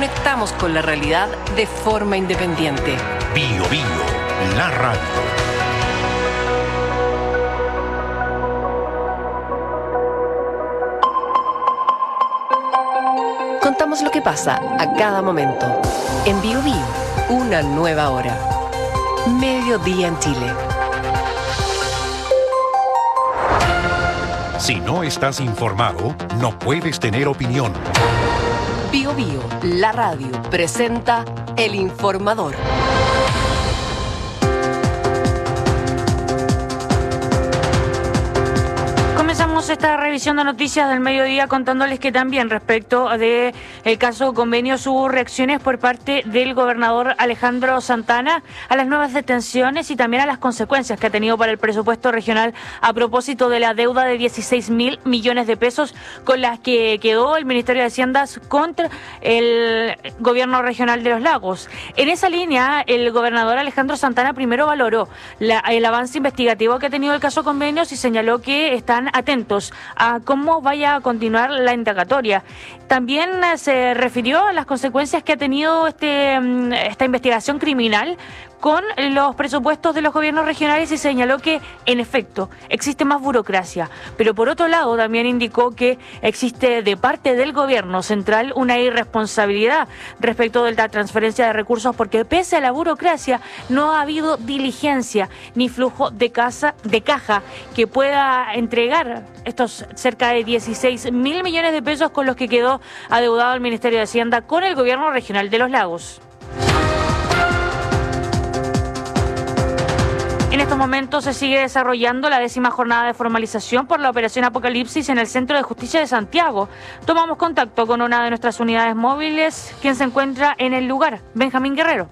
conectamos con la realidad de forma independiente. Bio Bio, la radio. Contamos lo que pasa a cada momento. En Bio Bio, una nueva hora. Mediodía en Chile. Si no estás informado, no puedes tener opinión. Bio Bio, la radio, presenta El Informador. Comenzamos esta revisión de noticias del mediodía contándoles que también respecto de el caso Convenios hubo reacciones por parte del gobernador Alejandro Santana a las nuevas detenciones y también a las consecuencias que ha tenido para el presupuesto regional a propósito de la deuda de 16.000 millones de pesos con las que quedó el Ministerio de Haciendas contra el gobierno regional de Los Lagos. En esa línea, el gobernador Alejandro Santana primero valoró el avance investigativo que ha tenido el caso Convenios y señaló que están atentos a cómo vaya a continuar la indagatoria. También se refirió a las consecuencias que ha tenido esta investigación criminal con los presupuestos de los gobiernos regionales y señaló que, en efecto, existe más burocracia. Pero por otro lado, también indicó que existe de parte del gobierno central una irresponsabilidad respecto de la transferencia de recursos porque pese a la burocracia no ha habido diligencia ni flujo de caja que pueda entregar estos cerca de 16.000 millones de pesos con los que quedó adeudado el Ministerio de Hacienda con el gobierno regional de Los Lagos. En estos momentos se sigue desarrollando la 10ª jornada de formalización por la Operación Apocalipsis en el Centro de Justicia de Santiago. Tomamos contacto con una de nuestras unidades móviles, quien se encuentra en el lugar, Benjamín Guerrero.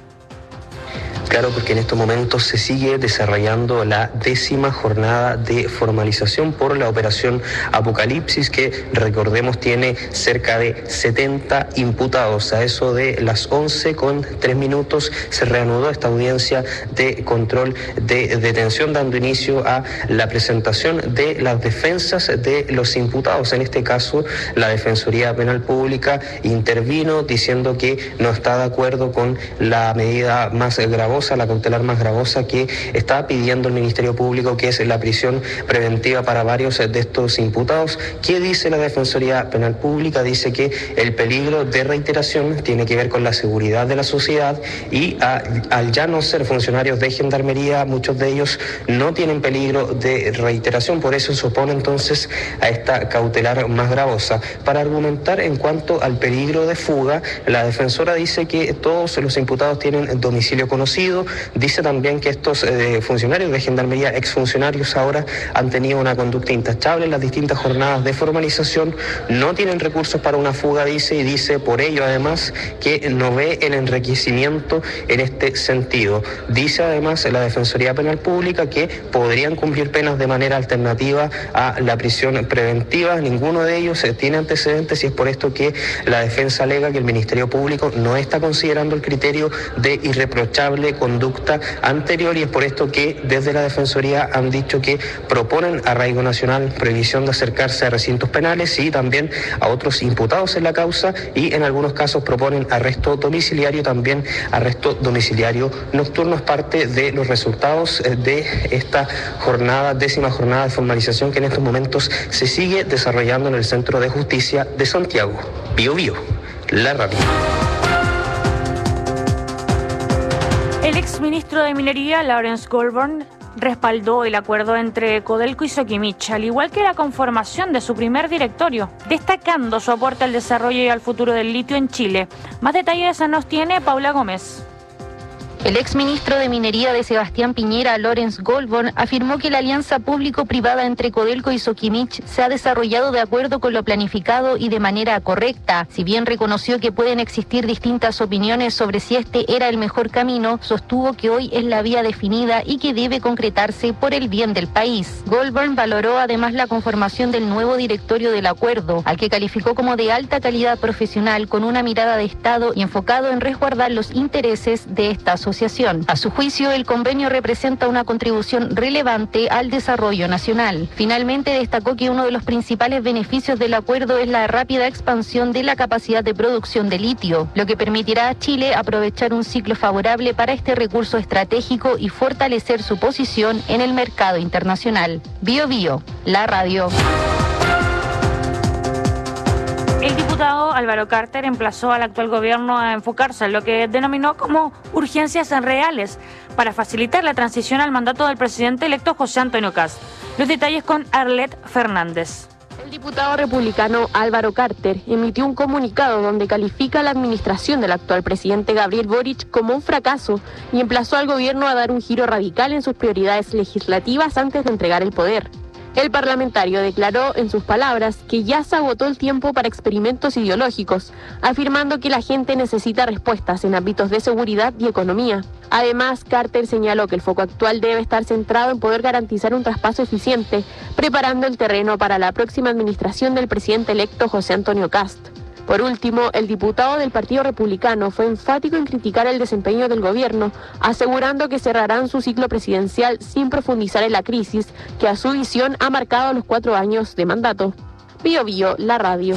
Claro, porque en estos momentos se sigue desarrollando la 10ª jornada de formalización por la Operación Apocalipsis, que recordemos tiene cerca de 70 imputados. A eso de las 11:03 se reanudó esta audiencia de control de detención, dando inicio a la presentación de las defensas de los imputados. En este caso, la Defensoría Penal Pública intervino diciendo que no está de acuerdo con la medida más gravosa, la cautelar más gravosa que está pidiendo el Ministerio Público, que es la prisión preventiva para varios de estos imputados. ¿Qué dice la Defensoría Penal Pública? Dice que el peligro de reiteración tiene que ver con la seguridad de la sociedad y al ya no ser funcionarios de Gendarmería, muchos de ellos no tienen peligro de reiteración, por eso se opone entonces a esta cautelar más gravosa. Para argumentar en cuanto al peligro de fuga, la defensora dice que todos los imputados tienen domicilio conocido. Dice también que estos funcionarios de Gendarmería, exfuncionarios ahora, han tenido una conducta intachable en las distintas jornadas de formalización, no tienen recursos para una fuga, dice, y dice por ello además que no ve el enriquecimiento en este sentido. Dice además la Defensoría Penal Pública que podrían cumplir penas de manera alternativa a la prisión preventiva. Ninguno de ellos tiene antecedentes y es por esto que la defensa alega que el Ministerio Público no está considerando el criterio de irreprochable conducta anterior y es por esto que desde la Defensoría han dicho que proponen arraigo nacional, prohibición de acercarse a recintos penales y también a otros imputados en la causa y en algunos casos proponen arresto domiciliario, también arresto domiciliario nocturno. Es parte de los resultados de esta jornada, 10ª jornada de formalización que en estos momentos se sigue desarrollando en el Centro de Justicia de Santiago. Bio Bio, la radio. El exministro de Minería, Lawrence Goldburn, respaldó el acuerdo entre Codelco y Soquimich, al igual que la conformación de su primer directorio, destacando su aporte al desarrollo y al futuro del litio en Chile. Más detalles nos tiene Paula Gómez. El exministro de Minería de Sebastián Piñera, Lawrence Goldburn, afirmó que la alianza público-privada entre Codelco y Soquimich se ha desarrollado de acuerdo con lo planificado y de manera correcta. Si bien reconoció que pueden existir distintas opiniones sobre si este era el mejor camino, sostuvo que hoy es la vía definida y que debe concretarse por el bien del país. Goldburn valoró además la conformación del nuevo directorio del acuerdo, al que calificó como de alta calidad profesional con una mirada de Estado y enfocado en resguardar los intereses de esta sociedad. asociación. A su juicio, el convenio representa una contribución relevante al desarrollo nacional. Finalmente, destacó que uno de los principales beneficios del acuerdo es la rápida expansión de la capacidad de producción de litio, lo que permitirá a Chile aprovechar un ciclo favorable para este recurso estratégico y fortalecer su posición en el mercado internacional. Bio Bio, la radio. El diputado Álvaro Carter emplazó al actual gobierno a enfocarse en lo que denominó como urgencias reales para facilitar la transición al mandato del presidente electo José Antonio Kast. Los detalles con Arlet Fernández. El diputado republicano Álvaro Carter emitió un comunicado donde califica la administración del actual presidente Gabriel Boric como un fracaso y emplazó al gobierno a dar un giro radical en sus prioridades legislativas antes de entregar el poder. El parlamentario declaró, en sus palabras, que ya se agotó el tiempo para experimentos ideológicos, afirmando que la gente necesita respuestas en ámbitos de seguridad y economía. Además, Carter señaló que el foco actual debe estar centrado en poder garantizar un traspaso eficiente, preparando el terreno para la próxima administración del presidente electo José Antonio Kast. Por último, el diputado del Partido Republicano fue enfático en criticar el desempeño del gobierno, asegurando que cerrarán su ciclo presidencial sin profundizar en la crisis que a su visión ha marcado los 4 años de mandato. Bio Bio, la radio.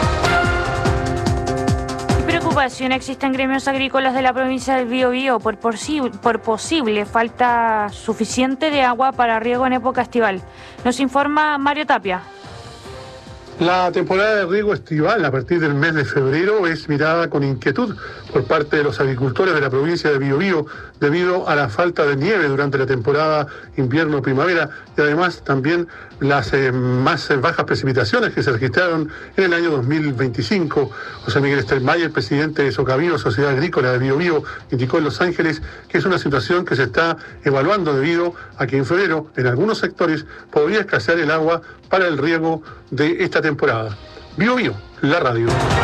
Preocupación existe en gremios agrícolas de la provincia del Biobío por posible falta suficiente de agua para riego en época estival. Nos informa Mario Tapia. La temporada de riego estival a partir del mes de febrero es mirada con inquietud por parte de los agricultores de la provincia de Biobío debido a la falta de nieve durante la temporada invierno-primavera y además también las más bajas precipitaciones que se registraron en el año 2025. José Miguel Stelmayer, presidente de Socavío, Sociedad Agrícola de Biobío, indicó en Los Ángeles que es una situación que se está evaluando debido a que en febrero en algunos sectores podría escasear el agua para el riego de esta temporada. Bio Bio, la radio.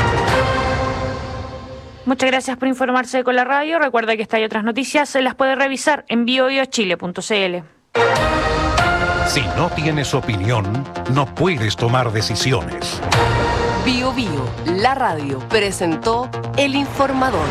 Muchas gracias por informarse con la radio. Recuerda que esta y otras noticias se las puede revisar en biobiochile.cl. Si no tienes opinión, no puedes tomar decisiones. Bio Bio, la radio, presentó El Informador.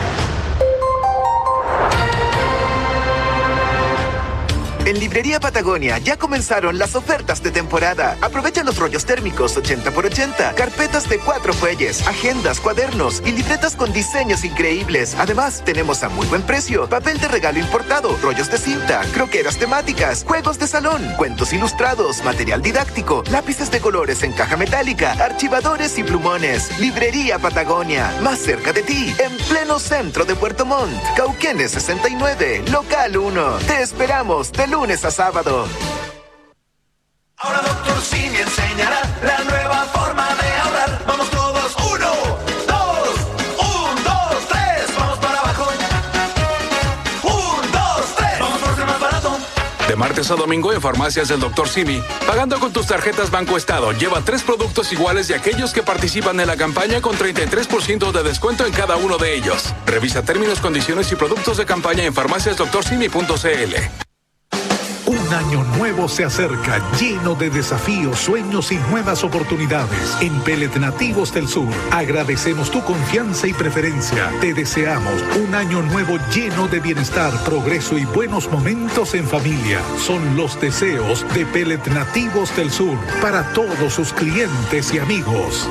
En Librería Patagonia ya comenzaron las ofertas de temporada. Aprovecha los rollos térmicos 80x80, carpetas de 4 fuelles, agendas, cuadernos y libretas con diseños increíbles. Además, tenemos a muy buen precio papel de regalo importado, rollos de cinta, croqueras temáticas, juegos de salón, cuentos ilustrados, material didáctico, lápices de colores en caja metálica, archivadores y plumones. Librería Patagonia, más cerca de ti, en pleno centro de Puerto Montt. Cauquenes 69, local 1. Te esperamos de lunes a sábado. Ahora Dr. Simi enseñará la nueva forma de ahorrar. Vamos todos, 1, 2, 1, 2, 3, vamos para abajo. 1, 2, 3, vamos por ser más barato. De martes a domingo en farmacias del Dr. Simi, pagando con tus tarjetas Banco Estado, lleva 3 productos iguales de aquellos que participan en la campaña con 33% de descuento en cada uno de ellos. Revisa términos, condiciones y productos de campaña en farmaciasdrcimi.cl. Un año nuevo se acerca, lleno de desafíos, sueños y nuevas oportunidades. En Pellet Nativos del Sur, agradecemos tu confianza y preferencia. Te deseamos un año nuevo lleno de bienestar, progreso y buenos momentos en familia. Son los deseos de Pellet Nativos del Sur para todos sus clientes y amigos.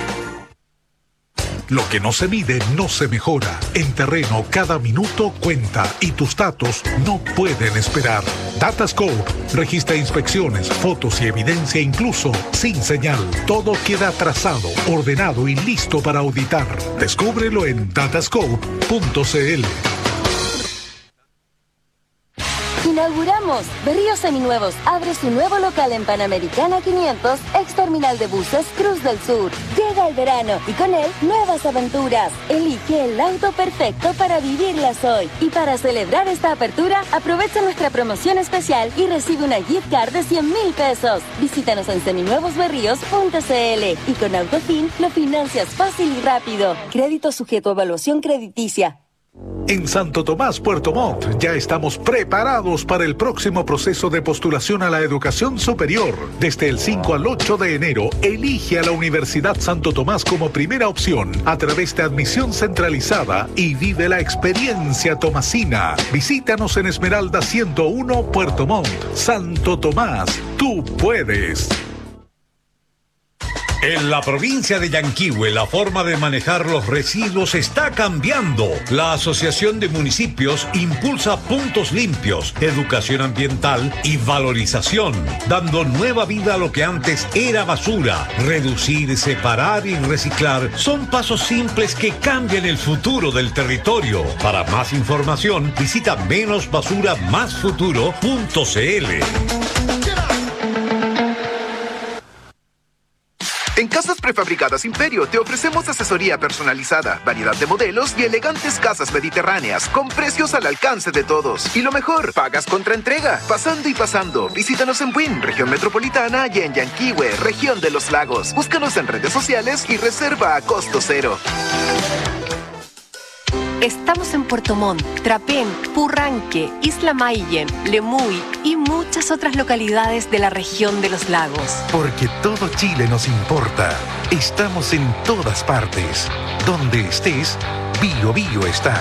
Lo que no se mide no se mejora. En terreno, cada minuto cuenta y tus datos no pueden esperar. Datascope registra inspecciones, fotos y evidencia incluso sin señal. Todo queda trazado, ordenado y listo para auditar. Descúbrelo en datascope.cl. Inauguramos. Berríos Seminuevos abre su nuevo local en Panamericana 500, ex terminal de buses Cruz del Sur. Llega el verano y con él nuevas aventuras. Elige el auto perfecto para vivirlas hoy. Y para celebrar esta apertura, aprovecha nuestra promoción especial y recibe una gift card de 100,000 pesos. Visítanos en seminuevosberríos.cl y con Autofin lo financias fácil y rápido. Crédito sujeto a evaluación crediticia. En Santo Tomás, Puerto Montt, ya estamos preparados para el próximo proceso de postulación a la educación superior. Desde el 5 al 8 de enero, elige a la Universidad Santo Tomás como primera opción a través de admisión centralizada y vive la experiencia tomasina. Visítanos en Esmeralda 101, Puerto Montt. Santo Tomás, tú puedes. En la provincia de Yanquihue, la forma de manejar los residuos está cambiando. La Asociación de Municipios impulsa puntos limpios, educación ambiental y valorización, dando nueva vida a lo que antes era basura. Reducir, separar y reciclar son pasos simples que cambian el futuro del territorio. Para más información, visita menosbasuramasfuturo.cl. En Casas Prefabricadas Imperio te ofrecemos asesoría personalizada, variedad de modelos y elegantes casas mediterráneas con precios al alcance de todos. Y lo mejor, pagas contra entrega. Pasando y pasando. Visítanos en Buin, región metropolitana, y en Yanquihue, región de los lagos. Búscanos en redes sociales y reserva a costo cero. Estamos en Puerto Montt, Trapén, Purranque, Isla Mayen, Lemuy y muchas otras localidades de la región de los lagos. Porque todo Chile nos importa. Estamos en todas partes. Donde estés, Bio Bio está.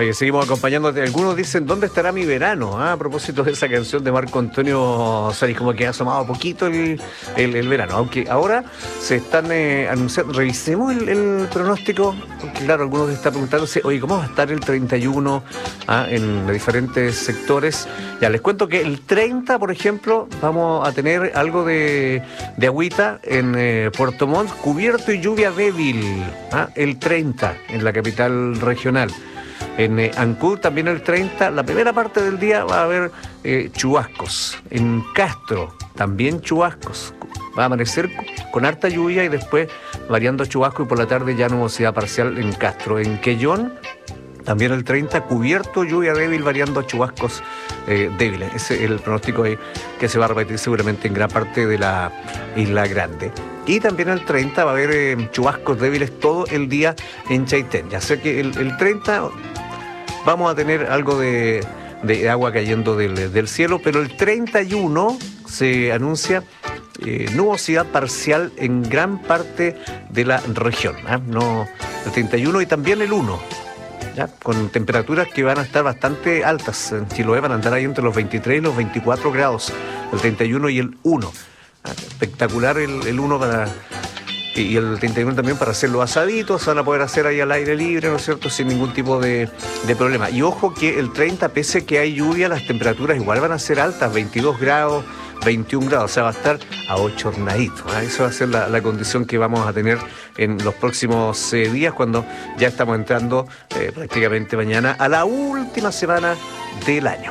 Oye, seguimos acompañándote. Algunos dicen, ¿dónde estará mi verano? A propósito de esa canción de Marco Antonio Solís, como que ha asomado poquito el verano. Aunque ahora se están anunciando. Revisemos el pronóstico, porque claro, algunos están preguntándose, oye, ¿cómo va a estar el 31 en los diferentes sectores? Ya les cuento que el 30, por ejemplo, vamos a tener algo de agüita en Puerto Montt, cubierto y lluvia débil. El 30 en la capital regional. En Ancud también el 30, la primera parte del día va a haber chubascos. En Castro también chubascos. Va a amanecer con harta lluvia y después variando chubasco y por la tarde ya nubosidad parcial en Castro. En Quellón también el 30, cubierto, lluvia débil, variando a chubascos débiles. Ese es el pronóstico que se va a repetir seguramente en gran parte de la Isla Grande. Y también el 30 va a haber chubascos débiles todo el día en Chaitén. Ya sé que el 30 vamos a tener algo de agua cayendo del cielo, pero el 31 se anuncia nubosidad parcial en gran parte de la región. No, el 31 y también el 1. ¿Ya? Con temperaturas que van a estar bastante altas. En Chiloé van a andar ahí entre los 23 y los 24 grados, el 31 y el 1. Espectacular el 1 y el 31 también para hacer los asaditos, se van a poder hacer ahí al aire libre, ¿no es cierto?, sin ningún tipo de problema. Y ojo que el 30, pese que hay lluvia, las temperaturas igual van a ser altas, 22 grados, 21 grados, o sea, va a estar a ochornadito. Eso va a ser la condición que vamos a tener en los próximos días, cuando ya estamos entrando prácticamente mañana a la última semana del año.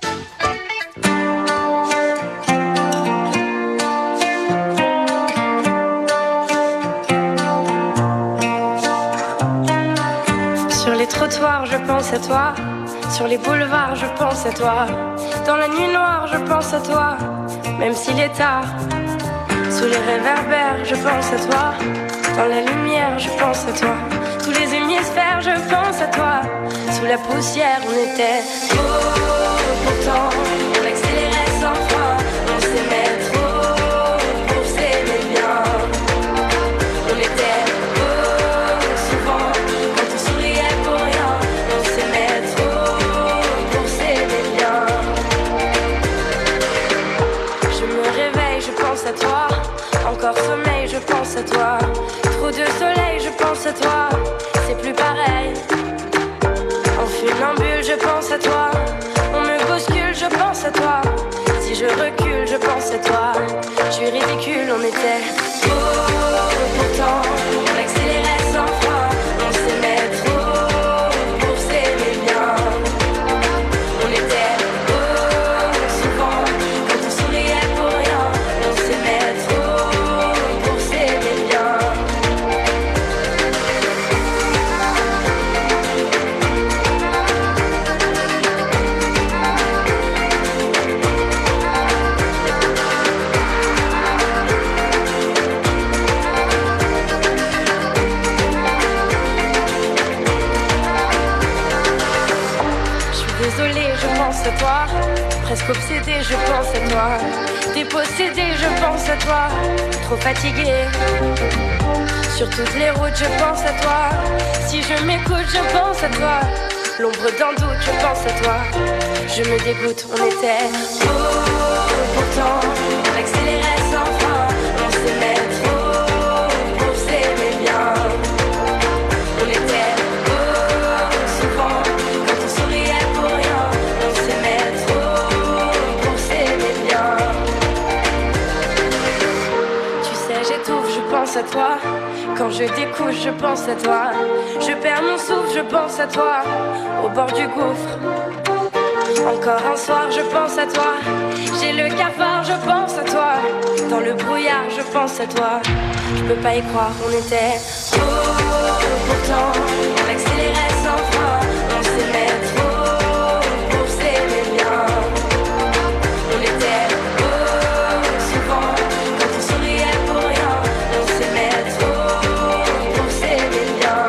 Sur les trottoirs, je pense à toi. Sur les boulevards, je pense à toi. Dans la nuit noire, je pense à toi. Même s'il est tard. Sous les réverbères, je pense à toi. Dans la lumière, je pense à toi. Tous les hémisphères, je pense à toi. Sous la poussière, on était pourtant on accélérait sans fin. On s'aimait trop pour s'aimer bien. On était souvent quand on souriait pour rien. On s'aimait trop pour s'aimer bien. Je me réveille, je pense à toi. Encore sommeil, je pense à toi. Trop de soleil, je pense à toi. C'est plus pareil. En funambule, je pense à toi. On me bouscule, je pense à toi. Si je recule, je pense à toi. Je suis ridicule, on était pourtant on accélérait sans fin. On s'aimait trop pour s'aimer bien. On était souvent quand on souriait pour rien. On s'aimait trop pour s'aimer bien. Désolée, je pense à toi. Presque obsédée, je pense à toi. Dépossédée, je pense à toi. Trop fatiguée. Sur toutes les routes, je pense à toi. Si je m'écoute, je pense à toi. L'ombre d'un doute, je pense à toi. Je me dégoûte, on était pourtant on accélérait sans fin. On s'aimait trop pour s'aimer bien. On était souvent quand on souriait pour rien. On s'aimait trop pour s'aimer bien. Tu sais, j'étouffe, je pense à toi. Quand je découche, je pense à toi. Je perds mon souffle, je pense à toi. Au bord du gouffre. Encore un soir, je pense à toi. J'ai le cafard, je pense à toi. Dans le brouillard, je pense à toi. Je peux pas y croire, on était pourtant on accélérait sans fin. On s'aimait trop pour s'aimer bien. On était souvent quand on souriait pour rien. On s'aimait trop pour s'aimer bien.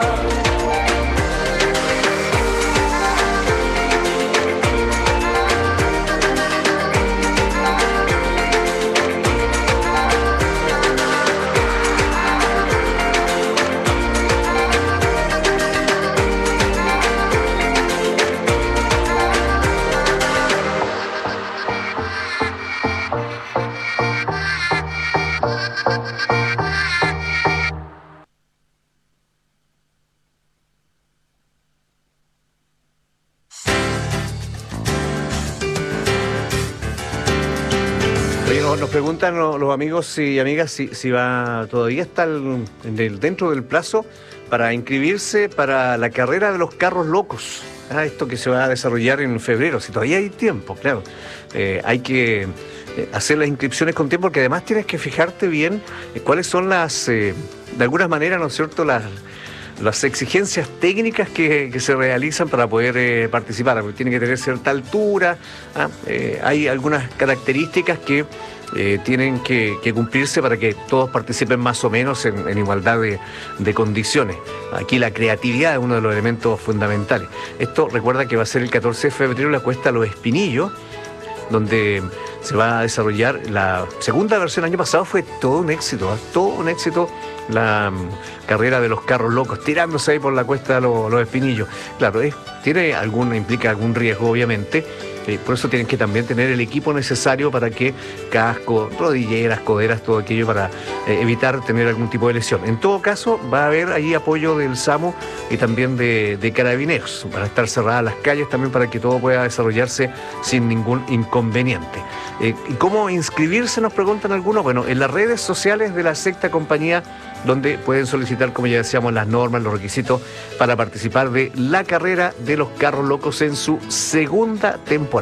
Nos preguntan los amigos y amigas si va todavía está dentro del plazo para inscribirse para la carrera de los carros locos. Esto que se va a desarrollar en febrero, si todavía hay tiempo, claro. Hay que hacer las inscripciones con tiempo, porque además tienes que fijarte bien cuáles son de alguna manera, ¿no es cierto?, las exigencias técnicas que se realizan para poder participar. Tiene que tener cierta altura, hay algunas características que tienen que cumplirse para que todos participen más o menos en igualdad de condiciones. Aquí la creatividad es uno de los elementos fundamentales. Esto recuerda que va a ser el 14 de febrero la Cuesta Los Espinillos, donde se va a desarrollar la segunda versión. El año pasado fue todo un éxito la carrera de los carros locos, tirándose ahí por la Cuesta de los Espinillos. Claro, implica algún riesgo, obviamente. Por eso tienen que también tener el equipo necesario para que casco, rodilleras, coderas, todo aquello para evitar tener algún tipo de lesión. En todo caso, va a haber ahí apoyo del SAMU y también de Carabineros. Van a estar cerradas las calles también para que todo pueda desarrollarse sin ningún inconveniente. ¿Y cómo inscribirse? Nos preguntan algunos. Bueno, en las redes sociales de la sexta compañía, donde pueden solicitar, como ya decíamos, las normas, los requisitos para participar de la carrera de los carros locos en su segunda temporada.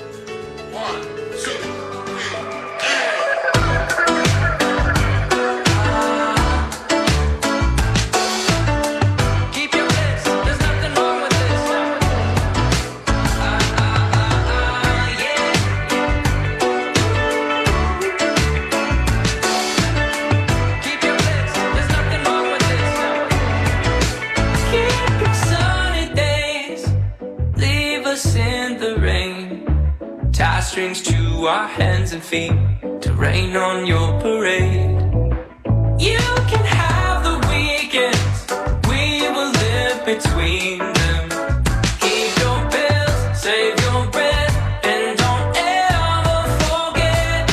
Strings to our hands and feet to rain on your parade. You can have the weekends, we will live between them. Keep your bills, save your breath, and don't ever forget.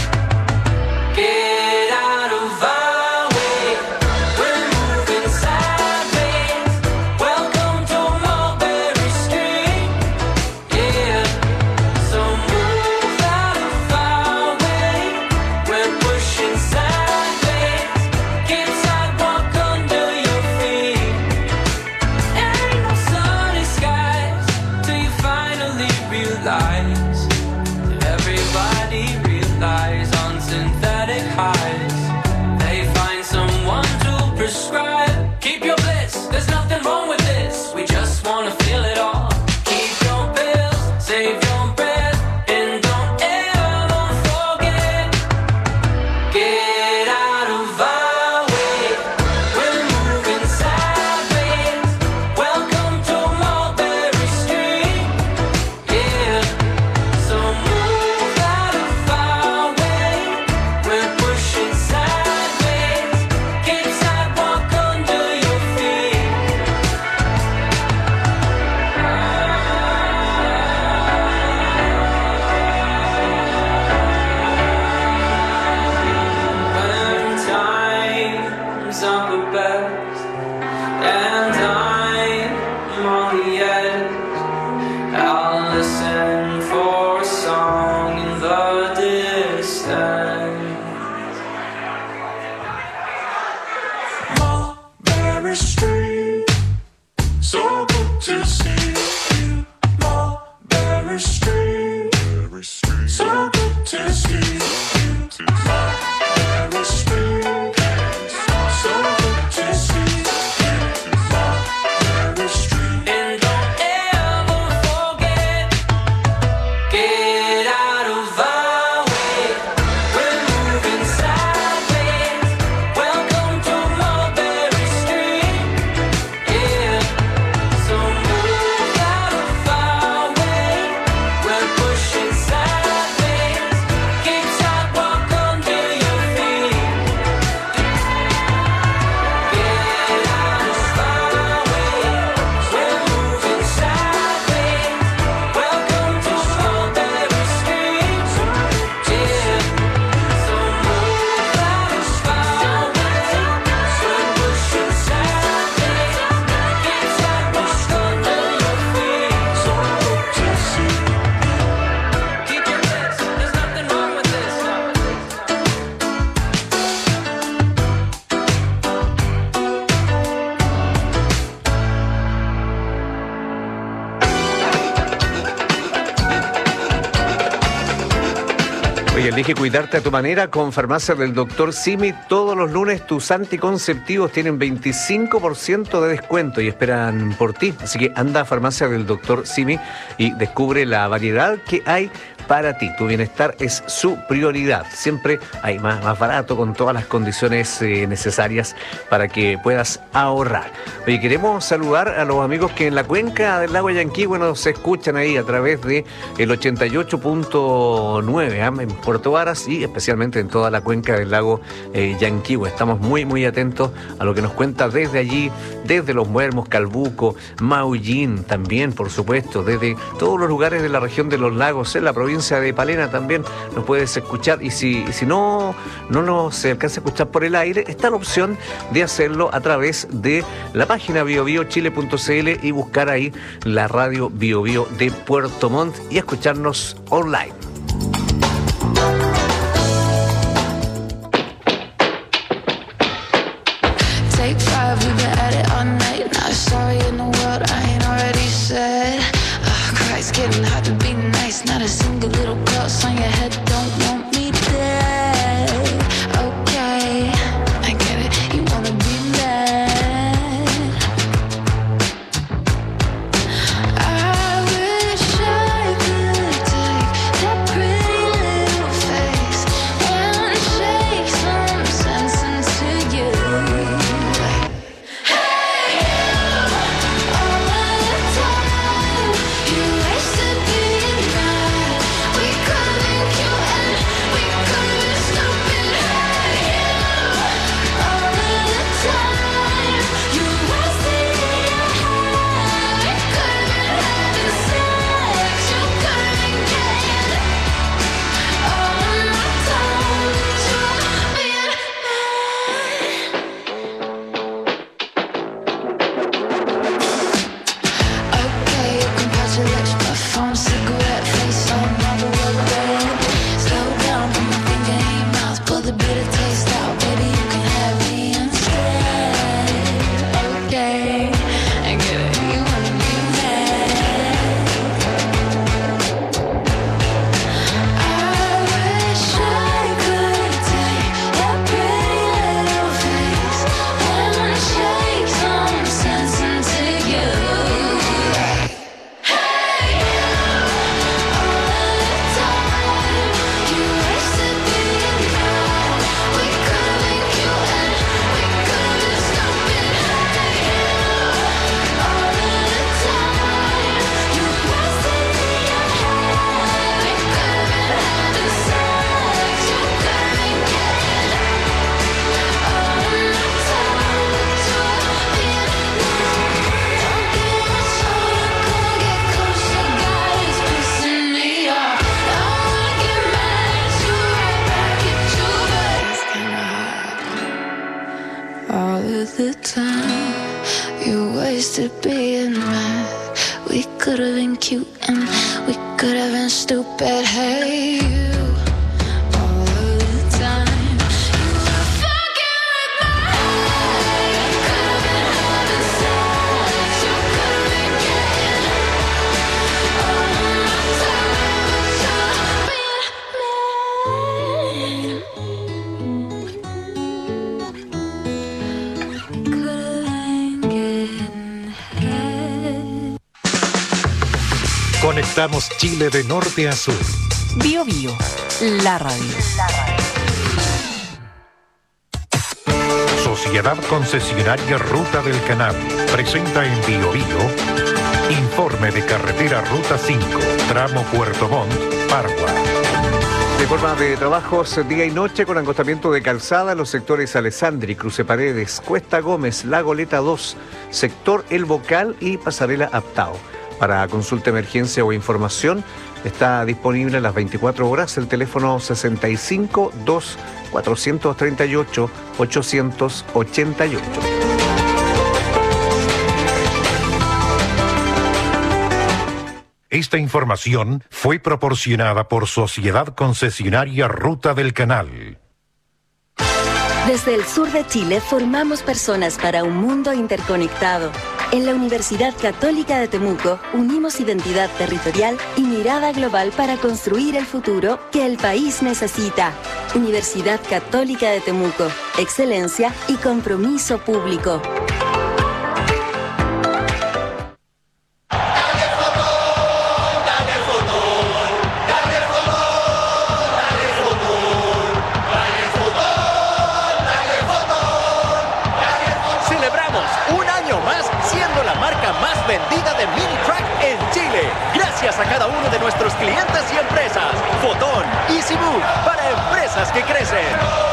Get out of our way, we're moving sideways. Welcome to Mulberry Street, yeah. So move Elige cuidarte a tu manera con Farmacia del Dr. Simi. Todos los lunes tus anticonceptivos tienen 25% de descuento y esperan por ti. Así que anda a Farmacia del Dr. Simi y descubre la variedad que hay para ti. Tu bienestar es su prioridad. Siempre hay más barato, con todas las condiciones necesarias para que puedas ahorrar. Oye, queremos saludar a los amigos que en la cuenca del lago Yanquihue nos escuchan ahí a través de el 88.9 en Puerto Varas y especialmente en toda la cuenca del lago Yanquihue. Estamos muy atentos a lo que nos cuenta desde allí, desde Los Muermos, Calbuco, Maullín también, por supuesto, desde todos los lugares de la región de los lagos, en la provincia de Palena también nos puedes escuchar. Y si no se alcanza a escuchar por el aire, está la opción de hacerlo a través de la página biobiochile.cl y buscar ahí la radio Bio Bio de Puerto Montt y escucharnos online. Take five, we've been at it all night. Not sorry in the world I ain't already said. Christ, getting hard to be nice. Not a single little cross on your head. Don't want me dead. Okay, I get it. You wanna be mad. I wish I could take that pretty little face and shake some sense into you. Hey, you, all the time. You wasted being mad. We could've been cute and we could've been stupid. Hey, you, all the time. You wasted in your head. We could've been having sex. You could've been getting all of my time. You being okay, you can pause your lips, my phone, cigarette, face on the bed. Slow down, put my finger in your mouth, pull the bitter taste out. Baby, you can have me instead. Okay, I get it, you wanna be mad. I wish I could take that pretty little face and shake some sense into you. Hey, you, all the time. You wasted being mad. We could've been cute and we could've been stupid. Hey, you, all the time. You wasted in your head. We could've been having sex. You could've been getting all of my time. To being mad. Don't get so cold, get closer, God is pissing me off. I wanna get mad at you, right back at you, but it's kinda hard. All of the time, you wasted being mad. We could've been cute and we could've been stupid. Hey, you, all of the time. You were fucking with my head. You could've been having sex. You could've been getting all of my time. To being mad. Could've been getting head. Conectamos Chile de norte a sur. Bio Bio, la radio. Sociedad Concesionaria Ruta del Canal presenta en Bio Bio informe de carretera Ruta 5, tramo Puerto Montt, Pargua. De forma de trabajos día y noche con acostamiento de calzada en los sectores Alessandri, Cruce Paredes, Cuesta Gómez, La Goleta 2, sector El Bocal y Pasarela Aptao. Para consulta, emergencia o información está disponible a las 24 horas el teléfono 65 2 438 888. Esta información fue proporcionada por Sociedad Concesionaria Ruta del Canal. Desde el sur de Chile formamos personas para un mundo interconectado. En la Universidad Católica de Temuco unimos identidad territorial y mirada global para construir el futuro que el país necesita. Universidad Católica de Temuco, excelencia y compromiso público. Celebramos un año más siendo la marca más vendida de mini track en Chile. Gracias a cada uno de nuestros clientes y empresas. Fotón, Easy Move, para empresas que crecen.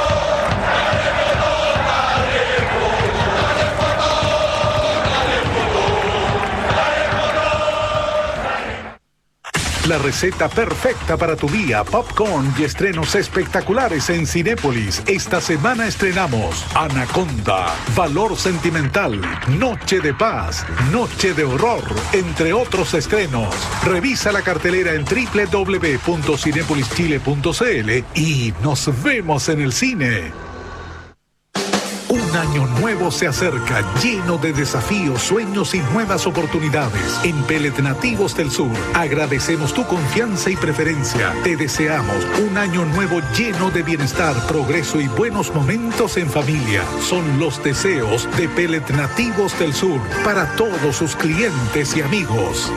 La receta perfecta para tu día, popcorn y estrenos espectaculares en Cinépolis. Esta semana estrenamos Anaconda, Valor Sentimental, Noche de Paz, Noche de Horror, entre otros estrenos. Revisa la cartelera en www.cinepolischile.cl y nos vemos en el cine. Un año nuevo se acerca, lleno de desafíos, sueños y nuevas oportunidades. En Pellet Nativos del Sur, agradecemos tu confianza y preferencia. Te deseamos un año nuevo lleno de bienestar, progreso y buenos momentos en familia. Son los deseos de Pellet Nativos del Sur para todos sus clientes y amigos.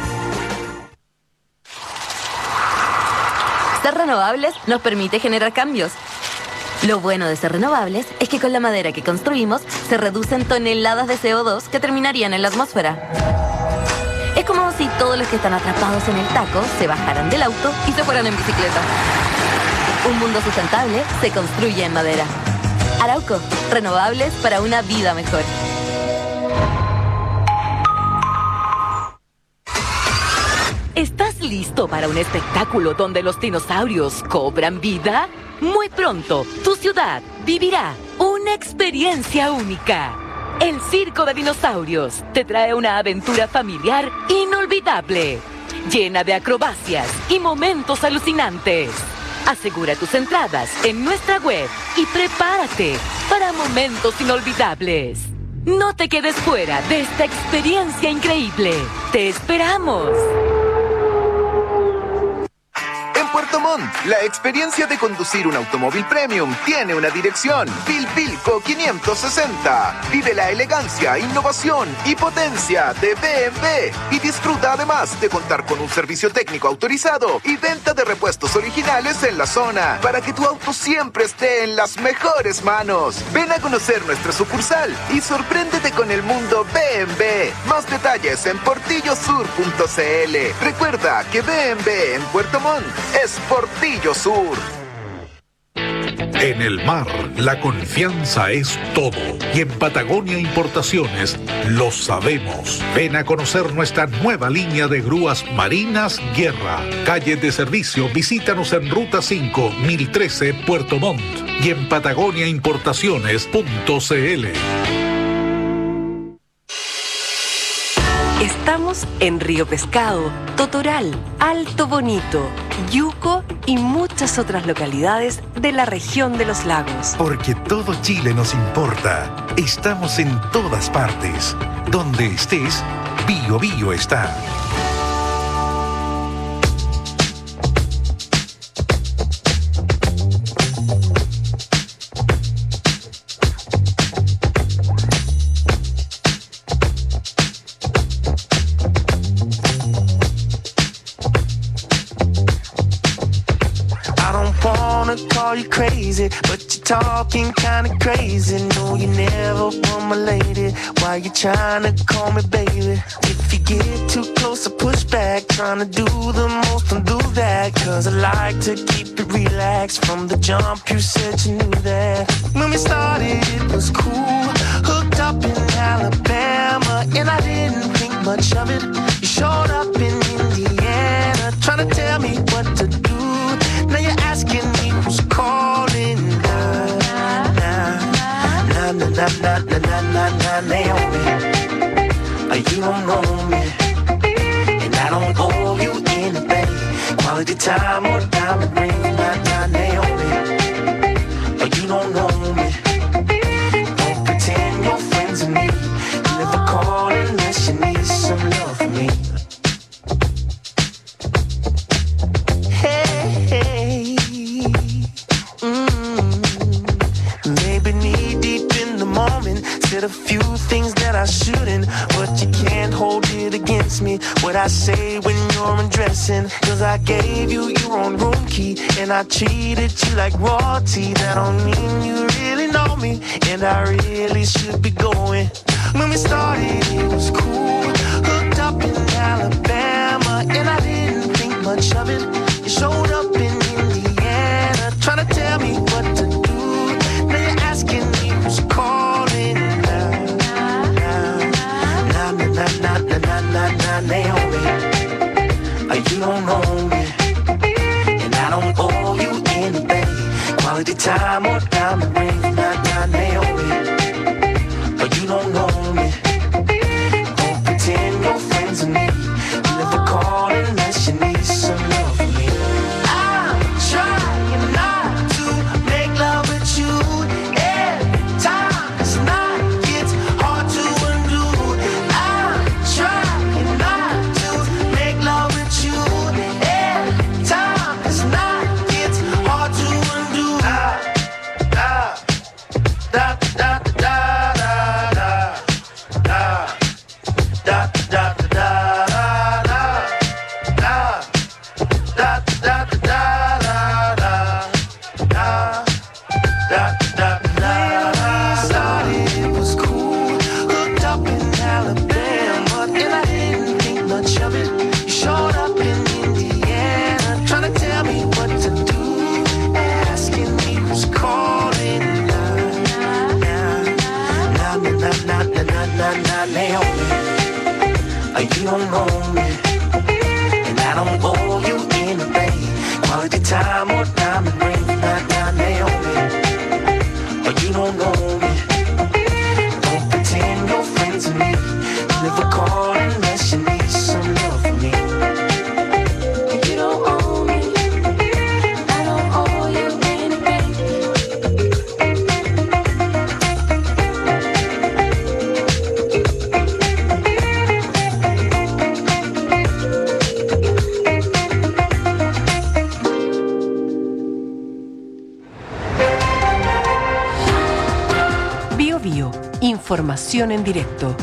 Ser renovables nos permite generar cambios. Lo bueno de ser renovables es que con la madera que construimos se reducen toneladas de CO2 que terminarían en la atmósfera. Es como si todos los que están atrapados en el taco se bajaran del auto y se fueran en bicicleta. Un mundo sustentable se construye en madera. Arauco, renovables para una vida mejor. ¿Estás listo para un espectáculo donde los dinosaurios cobran vida? Muy pronto, tu ciudad vivirá una experiencia única. El Circo de Dinosaurios te trae una aventura familiar inolvidable, llena de acrobacias y momentos alucinantes. Asegura tus entradas en nuestra web y prepárate para momentos inolvidables. No te quedes fuera de esta experiencia increíble. ¡Te esperamos! Puerto Montt, la experiencia de conducir un automóvil premium tiene una dirección. Vilvilco 560. Vive la elegancia, innovación y potencia de BMW y disfruta además de contar con un servicio técnico autorizado y venta de repuestos originales en la zona para que tu auto siempre esté en las mejores manos. Ven a conocer nuestra sucursal y sorpréndete con el mundo BMW. Más detalles en portillosur.cl. Recuerda que BMW en Puerto Montt es Portillo Sur. En el mar, la confianza es todo. Y en Patagonia Importaciones lo sabemos. Ven a conocer nuestra nueva línea de grúas marinas Guerra. Calle de servicio, visítanos en Ruta 5, 1013, Puerto Montt. Y en patagoniaimportaciones.cl. Estamos en Río Pescado, Totoral, Alto Bonito, Yuco y muchas otras localidades de la región de los lagos. Porque todo Chile nos importa. Estamos en todas partes. Donde estés, Bio Bio está. Call you crazy, but you're talking kinda crazy. No, you never were my lady. Why you trying to call me baby? If you get too close, I push back. Trying to do the most, don't do that. Cause I like to keep it relaxed. From the jump, you said you knew that. When we started, it was cool. Hooked up in Alabama, and I didn't think much of it. You showed up in Indiana, trying to tell me what to do. Now you're asking me who's calling. Naomi. You don't know me, and I don't owe you anything. Quality time or diamond ring. Naomi. You don't know me. Don't pretend you're friends with me. You never call unless you moment. Said a few things that I shouldn't, but you can't hold it against me. What I say when you're undressing, 'cause I gave you your own room key, and I treated you like royalty. That don't mean you really know me, and I really should be going. When we started, it was cool, hooked up in Alabama, and I didn't think much of it. You showed up in Indiana, trying to tell me what to do. Now you're asking me who's calling now. Naomi, you don't know me, and I don't owe you anything. Quality time or diamond ring, Naomi, you don't know me. Don't pretend you're friends with me. You never call unless you need some love from me. I'm trying not to make love with you every time, 'cause night gets hard to undo. I'm trying not to make love with you every time, 'cause night gets hard to undo. Da, da, da, da, da, da. You don't know me, and I don't owe you anything. Quality time or diamond ring, Naomi. You don't know me. Don't pretend you're friends with me. You never call unless you need some love from me. You don't owe me. I don't owe you anything. Información en directo.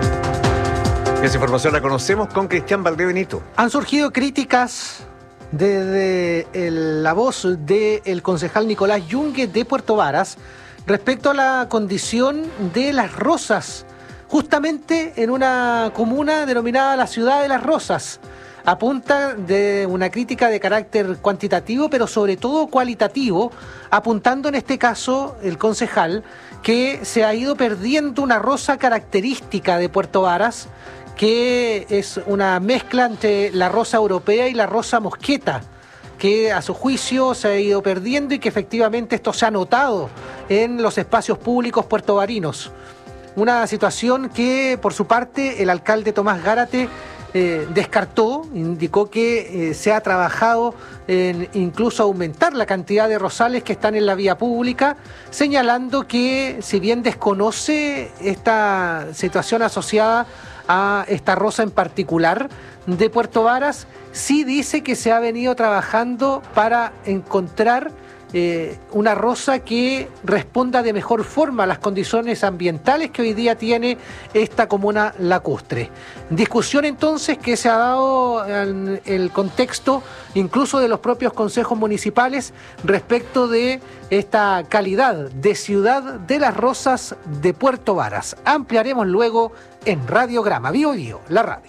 Esa información la conocemos con Cristian Valdebenito. Han surgido críticas desde la voz del concejal Nicolás Yungue de Puerto Varas respecto a la condición de Las Rosas, justamente en una comuna denominada la Ciudad de Las Rosas. Apunta de una crítica de carácter cuantitativo, pero sobre todo cualitativo, apuntando en este caso el concejal que se ha ido perdiendo una rosa característica de Puerto Varas, que es una mezcla entre la rosa europea y la rosa mosqueta, que a su juicio se ha ido perdiendo y que efectivamente esto se ha notado en los espacios públicos puertovarinos. Una situación que, por su parte, el alcalde Tomás Gárate descartó, indicó que se ha trabajado en incluso aumentar la cantidad de rosales que están en la vía pública, señalando que si bien desconoce esta situación asociada a esta rosa en particular de Puerto Varas, sí dice que se ha venido trabajando para encontrar una rosa que responda de mejor forma a las condiciones ambientales que hoy día tiene esta comuna lacustre. Discusión entonces que se ha dado en el contexto incluso de los propios consejos municipales respecto de esta calidad de ciudad de las rosas de Puerto Varas. Ampliaremos luego en Radiograma, Bio Bio, la radio.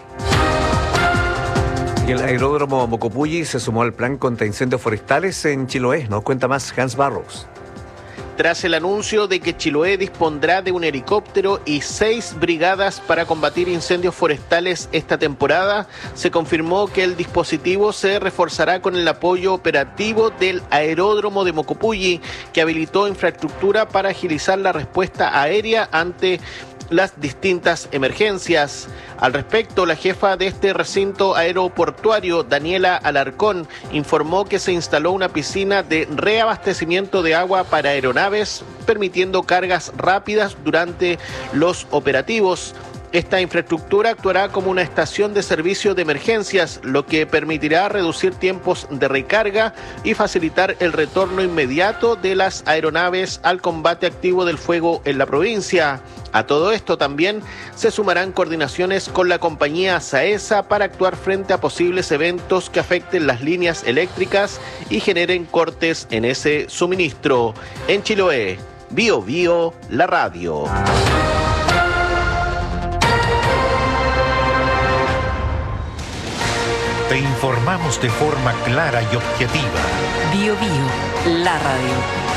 Y el aeródromo Mocopulli se sumó al plan contra incendios forestales en Chiloé. Nos cuenta más Hans Barrows. Tras el anuncio de que Chiloé dispondrá de un helicóptero y 6 brigadas para combatir incendios forestales esta temporada, se confirmó que el dispositivo se reforzará con el apoyo operativo del aeródromo de Mocopulli, que habilitó infraestructura para agilizar la respuesta aérea ante las distintas emergencias. Al respecto, la jefa de este recinto aeroportuario, Daniela Alarcón, informó que se instaló una piscina de reabastecimiento de agua para aeronaves, permitiendo cargas rápidas durante los operativos. Esta infraestructura actuará como una estación de servicio de emergencias, lo que permitirá reducir tiempos de recarga y facilitar el retorno inmediato de las aeronaves al combate activo del fuego en la provincia. A todo esto también se sumarán coordinaciones con la compañía SAESA para actuar frente a posibles eventos que afecten las líneas eléctricas y generen cortes en ese suministro. En Chiloé, Bio Bio, la radio. Te informamos de forma clara y objetiva. Bio Bio, la radio.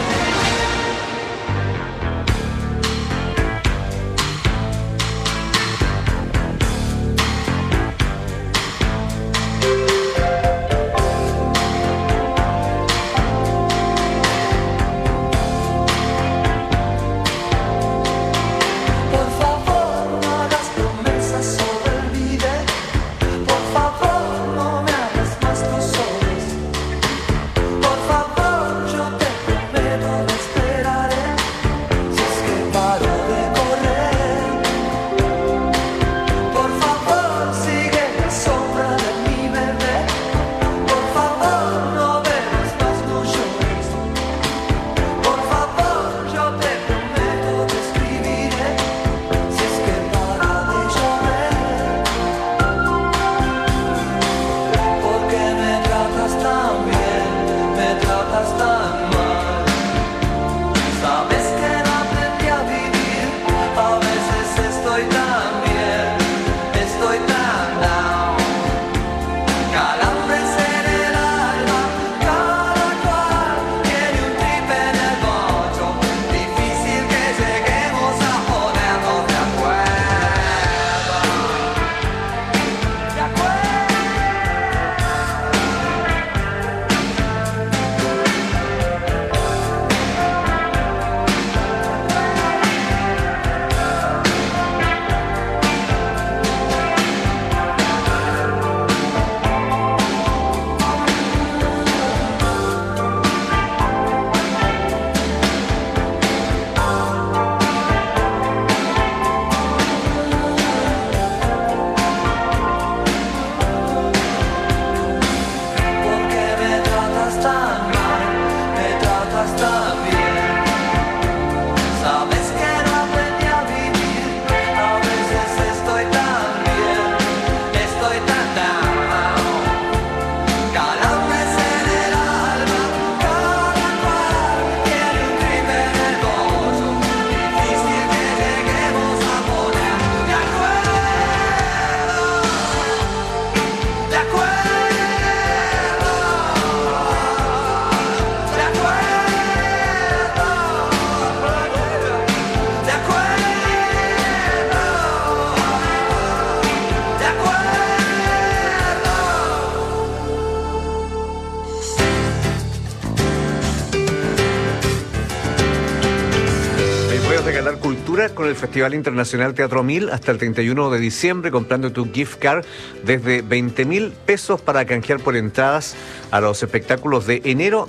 Regalar cultura con el Festival Internacional Teatro 1000 hasta el 31 de diciembre, comprando tu gift card desde 20.000 pesos para canjear por entradas a los espectáculos de enero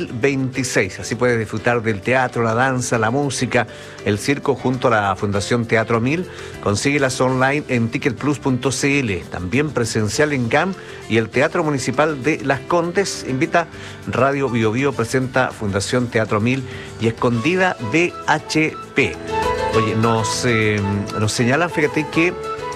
2026. Así puedes disfrutar del teatro, la danza, la música, el circo junto a la Fundación Teatro 1000. Consíguelas online en ticketplus.cl, también presencial en GAM y el Teatro Municipal de Las Condes. Invita Radio Bio Bio, presenta Fundación Teatro 1000 y Escondida BHP. Oye, nos señalan, fíjate, que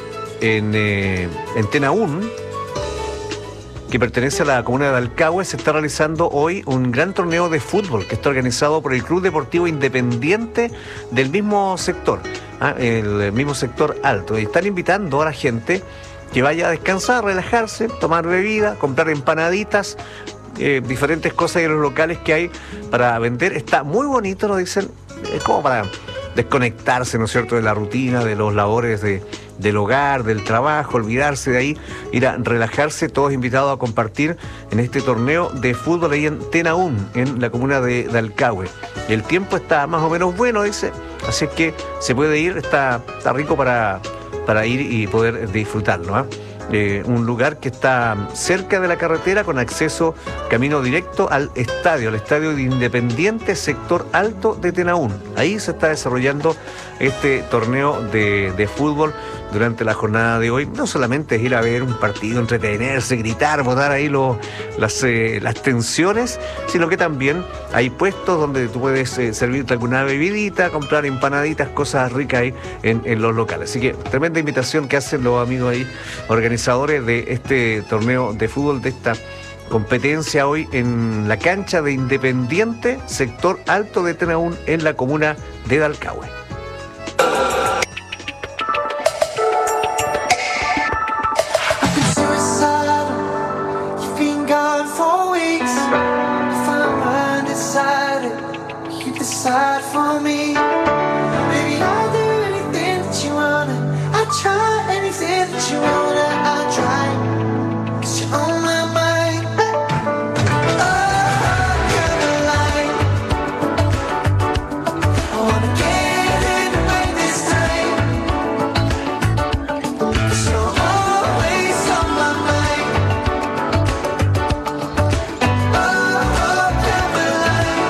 en Tenaún, que pertenece a la comuna de Alcagüe, se está realizando hoy un gran torneo de fútbol que está organizado por el Club Deportivo Independiente del mismo sector, el mismo sector alto. Y están invitando a la gente que vaya a descansar, relajarse, tomar bebida, comprar empanaditas, diferentes cosas en los locales que hay para vender. Está muy bonito, nos dicen, es como para desconectarse, ¿no es cierto?, de la rutina, de los labores del hogar, del trabajo, olvidarse de ahí, ir a relajarse, todos invitados a compartir en este torneo de fútbol ahí en Tenaún, en la comuna de Alcagüe. El tiempo está más o menos bueno, dice, así es que se puede ir, está rico para ir y poder disfrutarlo, ¿eh? un lugar que está cerca de la carretera con acceso, camino directo al estadio de Independiente, sector alto de Tenaún. Ahí se está desarrollando este torneo de fútbol durante la jornada de hoy. No solamente es ir a ver un partido, entretenerse, gritar, botar ahí las tensiones, sino que también hay puestos donde tú puedes servirte alguna bebidita, comprar empanaditas, cosas ricas ahí en los locales. Así que tremenda invitación que hacen los amigos ahí, organizadores de este torneo de fútbol, de esta competencia hoy en la cancha de Independiente, sector alto de Tenaún, en la comuna de Dalcahue. Decide for me, baby. I'll do anything that you wanna. I'll try anything that you wanna. I'll try, 'cause you're on my mind. Oh, Caroline, I wanna get it right this time, 'cause you're always on my mind. Oh, Caroline.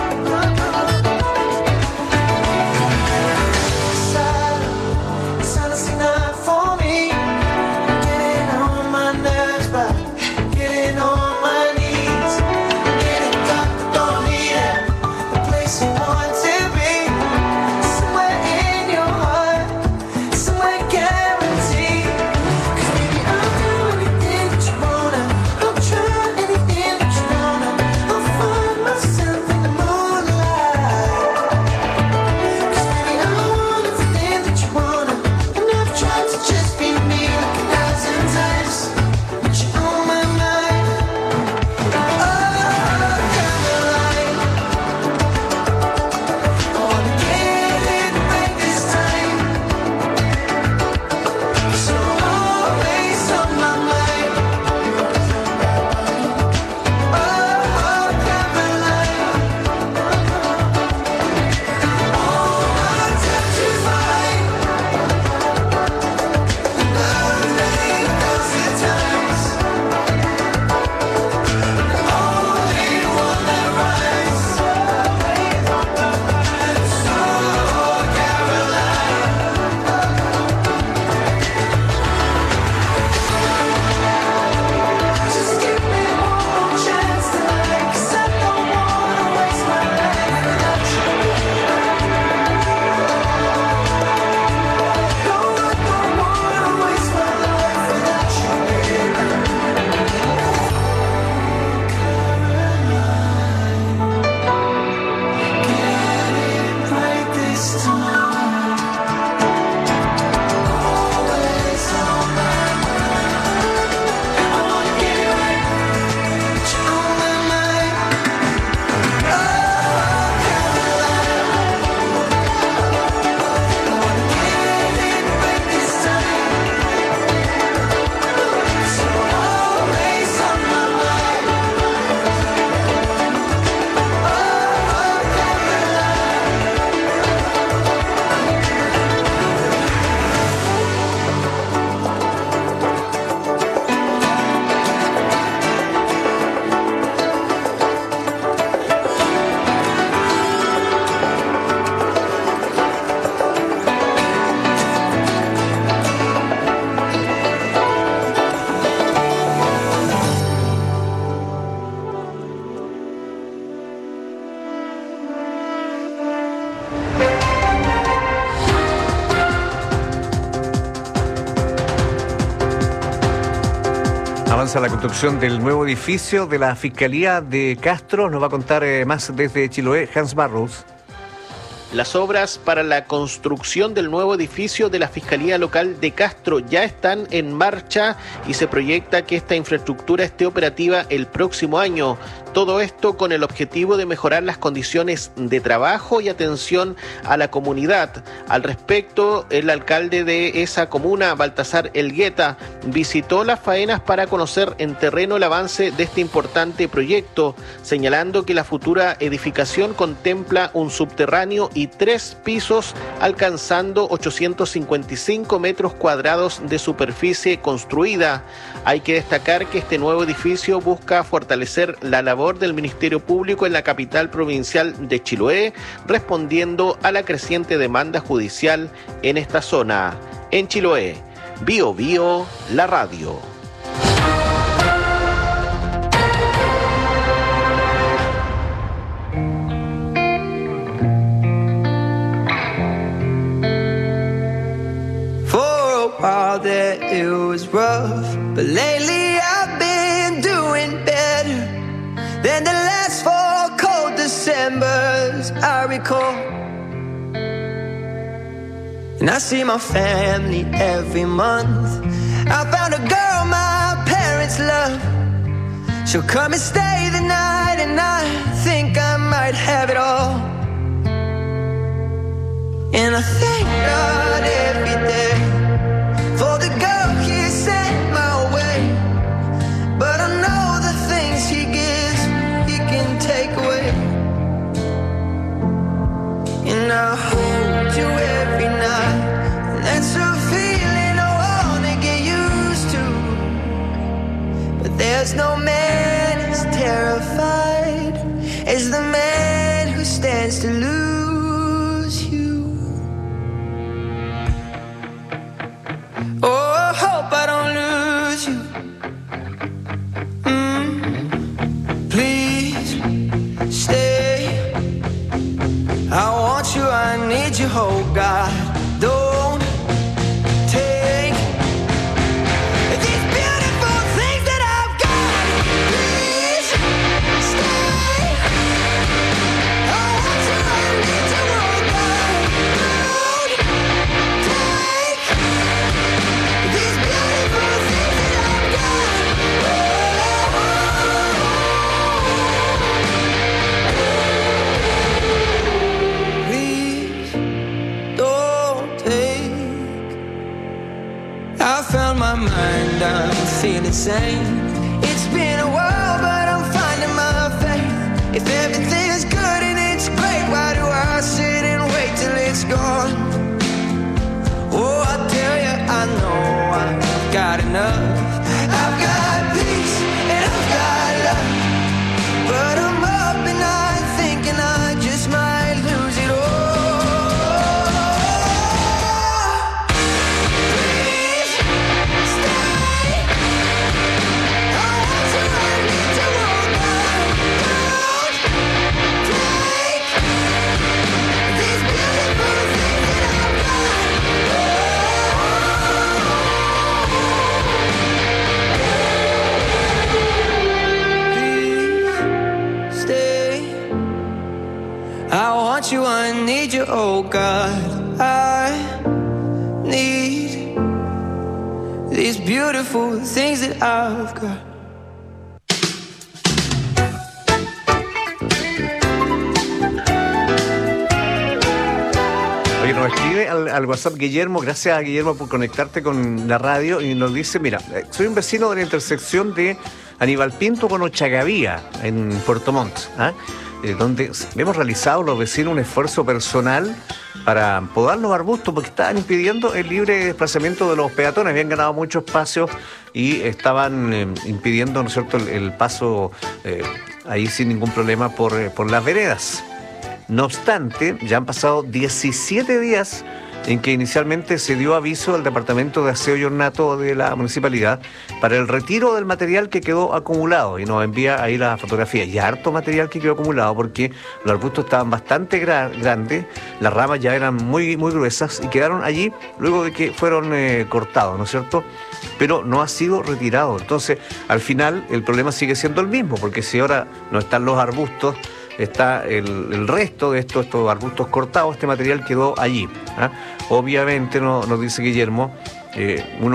Avanza la construcción del nuevo edificio de la Fiscalía de Castro. Nos va a contar más desde Chiloé, Hans Barros. Las obras para la construcción del nuevo edificio de la Fiscalía Local de Castro ya están en marcha y se proyecta que esta infraestructura esté operativa el próximo año. Todo esto con el objetivo de mejorar las condiciones de trabajo y atención a la comunidad. Al respecto, el alcalde de esa comuna, Baltasar Elgueta, visitó las faenas para conocer en terreno el avance de este importante proyecto, señalando que la futura edificación contempla un subterráneo y 3 pisos, alcanzando 855 metros cuadrados de superficie construida. Hay que destacar que este nuevo edificio busca fortalecer la labor del Ministerio Público en la capital provincial de Chiloé, respondiendo a la creciente demanda judicial en esta zona. En Chiloé, Bio Bio, la radio. While that it was rough, but lately I've been doing better than the last 4 cold Decembers I recall. And I see my family every month. I found a girl my parents love. She'll come and stay the night, and I think I might have it all. And I thank God every day for the girl he sent my way. But I know the things he gives, he can take away. And I hold you every night, and that's a feeling I wanna get used to. But there's no man as terrified as the man who stands to lose you. Oh, I hope I don't lose you. Please stay. I want you, I need you, oh God. Don't take these beautiful things that I've got. Please stay. I want you, I need you, oh God. Don't take these beautiful things that I've got. Please don't take. I found my mind, I'm feeling sane. It's been a while, but I'm finding my faith. If everything's good and it's great, why do I sit and wait till it's gone? Oh, I tell you, I know I've got enough. I've got peace and I've got love, but I'm up and I'm thinking I just might lose it all. Please stay. I want you, I need you, oh God. Don't take these beautiful things that I've got. Stay. I want you, I need you, oh God. I need these beautiful things that I've got. Oye, nos escribe al WhatsApp Guillermo, gracias a Guillermo por conectarte con la radio, y nos dice, mira, soy un vecino de la intersección de Aníbal Pinto con Ochagavía, en Puerto Montt, donde hemos realizado los vecinos un esfuerzo personal para podar los arbustos porque estaban impidiendo el libre desplazamiento de los peatones, habían ganado mucho espacio y estaban impidiendo, ¿no es cierto?, el paso ahí sin ningún problema por las veredas. No obstante, ya han pasado 17 días en que inicialmente se dio aviso al Departamento de Aseo y Ornato de la Municipalidad para el retiro del material que quedó acumulado, y nos envía ahí la fotografía. Y harto material que quedó acumulado porque los arbustos estaban bastante grandes, las ramas ya eran muy, muy gruesas y quedaron allí luego de que fueron cortados, ¿no es cierto? Pero no ha sido retirado. Entonces, al final, el problema sigue siendo el mismo, porque si ahora no están los arbustos, está el resto de estos arbustos cortados, este material quedó allí. Obviamente, nos dice Guillermo, uno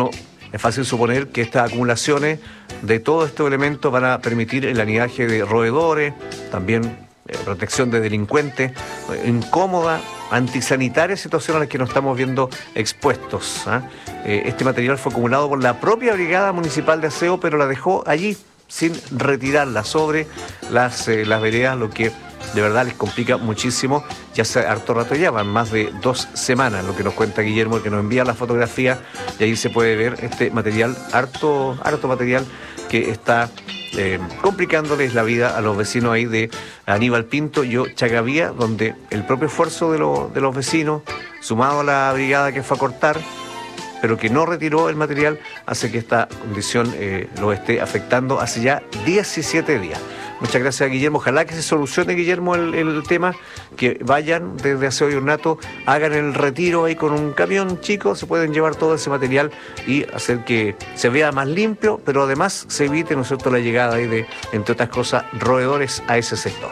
es fácil suponer que estas acumulaciones de todos estos elementos van a permitir el anidaje de roedores, también protección de delincuentes, incómoda, antisanitaria situación a la que nos estamos viendo expuestos. Este material fue acumulado por la propia Brigada Municipal de Aseo, pero la dejó allí sin retirarla sobre las veredas, lo que de verdad les complica muchísimo. Ya hace harto rato, ya van más de 2 semanas, lo que nos cuenta Guillermo, que nos envía la fotografía, y ahí se puede ver este material, harto material que está complicándoles la vida a los vecinos ahí de Aníbal Pinto y Chagavía, donde el propio esfuerzo de los vecinos, sumado a la brigada que fue a cortar, pero que no retiró el material, hace que esta condición lo esté afectando hace ya 17 días. Muchas gracias, Guillermo. Ojalá que se solucione, Guillermo, el tema, que vayan desde Aseo y Ornato, hagan el retiro ahí con un camión chico, se pueden llevar todo ese material y hacer que se vea más limpio, pero además se evite, ¿no es cierto?, la llegada ahí de, entre otras cosas, roedores a ese sector.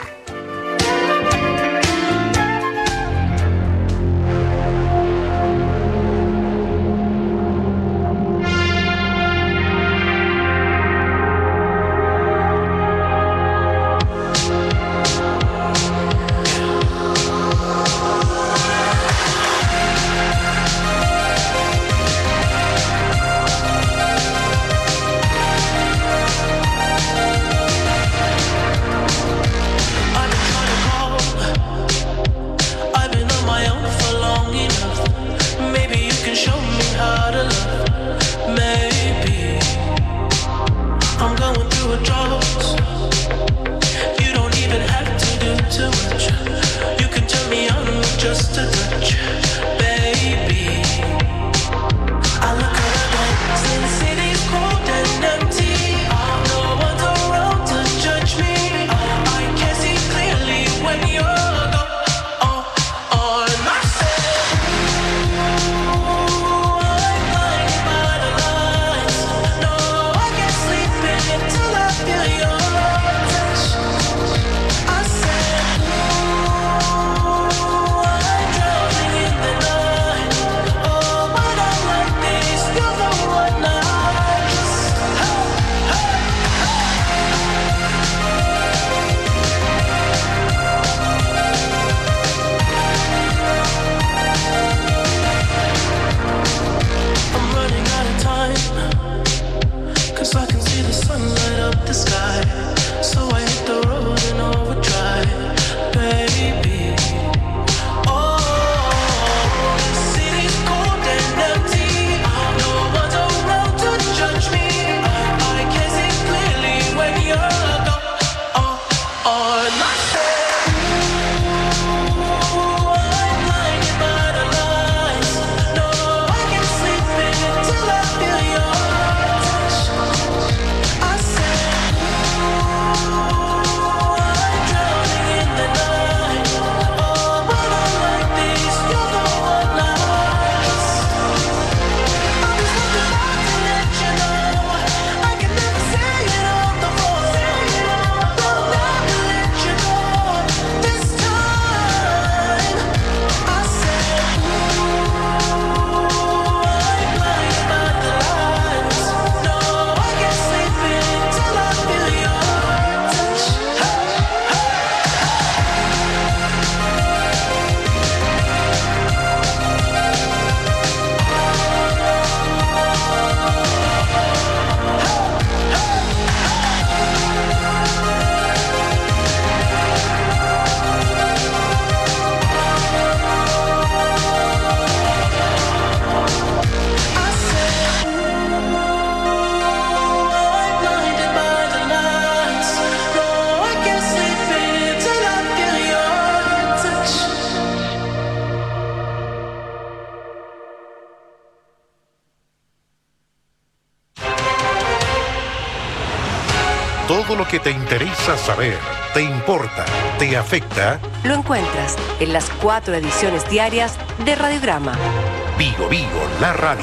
Todo lo que te interesa saber, te importa, te afecta, lo encuentras en las 4 ediciones diarias de Radiograma. Vigo Vigo, la radio.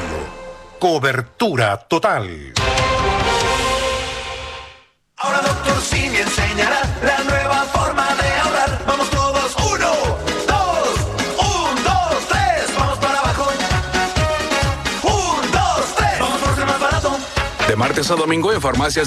Cobertura total. Ahora Doctor Simi enseñará la nueva forma de ahorrar. Vamos todos, 1, 2, 1, 2, 3. Vamos para abajo. 1, 2, 3. Vamos por ser más barato. De martes a domingo en farmacias